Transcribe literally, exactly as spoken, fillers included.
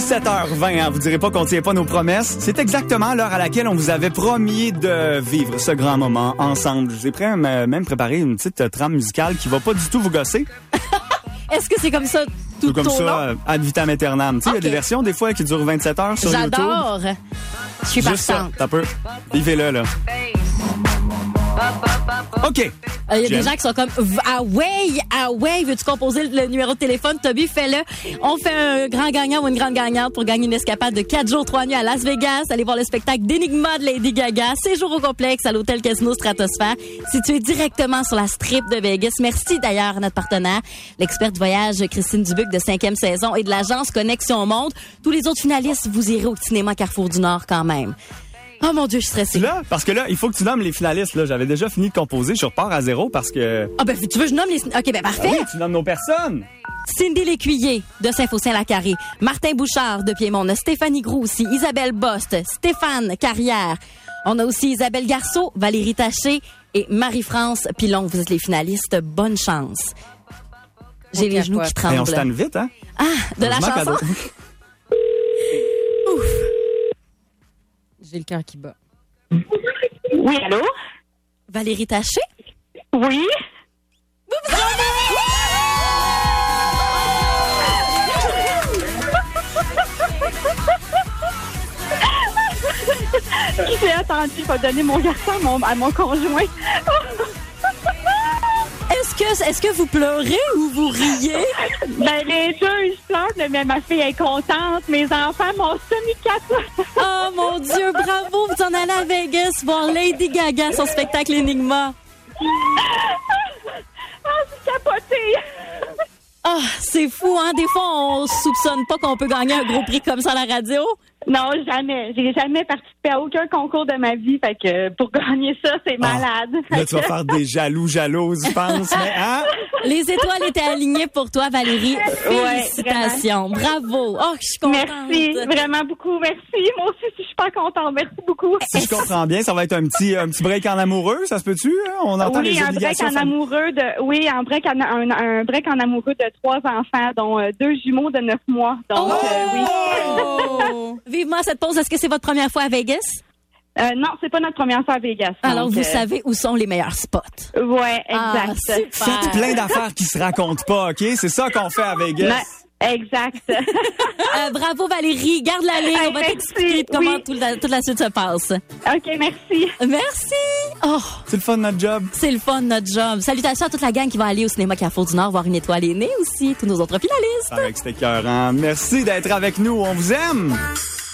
sept heures vingt, hein, vous direz pas qu'on tient pas nos promesses. C'est exactement l'heure à laquelle on vous avait promis de vivre ce grand moment ensemble. Je vous ai prêt, même préparé une petite trame musicale qui va pas du tout vous gosser. Est-ce que c'est comme ça tout, tout comme au ça, long? ad vitam aeternam. Tu sais, il okay. y a des versions des fois qui durent vingt-sept heures sur YouTube. J'adore. Je suis Juste partante. ça, t'as peu. Vivez-le, là. OK. Il euh, y a des gens qui sont comme ah ouais, ah ouais, veux-tu composer le, le numéro de téléphone? Toby, fais-le. On fait un grand gagnant ou une grande gagnante pour gagner une escapade de quatre jours, trois nuits à Las Vegas. Allez voir le spectacle d'Enigma de Lady Gaga. Séjour au complexe à l'hôtel Casino Stratosphère, situé directement sur la strip de Vegas. Merci d'ailleurs à notre partenaire, l'experte du voyage Christine Dubuc de cinquième saison et de l'agence Connexion Monde. Tous les autres finalistes, vous irez au cinéma Carrefour du Nord quand même. Oh mon Dieu, je suis stressée. Là, parce que là, il faut que tu nommes les finalistes. Là, j'avais déjà fini de composer. Je repars à zéro parce que... Ah ben, tu veux que je nomme les... OK, ben parfait. Ah oui, tu nommes nos personnes. Cindy Lécuyer de Saint-Faustin-la-Carré, Martin Bouchard de Piémont, Stéphanie Groux aussi, Isabelle Bost, Stéphane Carrière. On a aussi Isabelle Garceau, Valérie Taché et Marie-France Pilon. Vous êtes les finalistes. Bonne chance. J'ai okay, les genoux quoi. qui tremblent. Et on se tanne vite, hein? Ah, de la chanson? Ouf. J'ai le cœur qui bat. Oui, allô? Valérie Taché? Oui. Qui s'est attendu pour donner mon garçon à mon, à mon conjoint? Est-ce que, est-ce que vous pleurez ou vous riez? Ben, les deux, ils pleurent, mais ma fille est contente. Mes enfants m'ont semi-capoté. Oh, mon Dieu, bravo! Vous en allez à Vegas voir Lady Gaga, son spectacle Enigma. Ah, c'est capoté! Ah, oh, c'est fou, hein? Des fois, on soupçonne pas qu'on peut gagner un gros prix comme ça à la radio. Non, jamais. J'ai jamais participé à aucun concours de ma vie. Fait que pour gagner ça, c'est malade. Oh, là, tu vas faire des jaloux, jalouses, je pense. Mais, hein? Les étoiles étaient alignées pour toi, Valérie. Félicitations. Ouais, bravo. Oh, je suis contente. Merci. Vraiment beaucoup. Merci. Moi aussi, je suis super contente. Merci beaucoup. Si je comprends bien, ça va être un petit, un petit break en amoureux. Ça se peut-tu? On entend oui, les un break en amoureux de, oui, un break en, un, un break en amoureux de trois enfants, dont euh, deux jumeaux de neuf mois. Donc, oh! euh, oui. Vivement cette pause. Est-ce que c'est votre première fois à Vegas? Euh, non, c'est pas notre première fois à Vegas. Alors, donc, vous euh... savez où sont les meilleurs spots. Ouais, exact. Ah, faites plein d'affaires qui se racontent pas, OK? C'est ça qu'on fait à Vegas. Mais... Exact. euh, bravo Valérie, garde la ligne, on va merci. t'expliquer comment oui. toute, la, toute la suite se passe. OK, merci. Merci. Oh, c'est le fun de notre job. C'est le fun de notre job. Salutations à toute la gang qui va aller au cinéma Carrefour du Nord voir Une étoile aînée aussi, tous nos autres finalistes. Avec c'était écœurant. Merci d'être avec nous, on vous aime.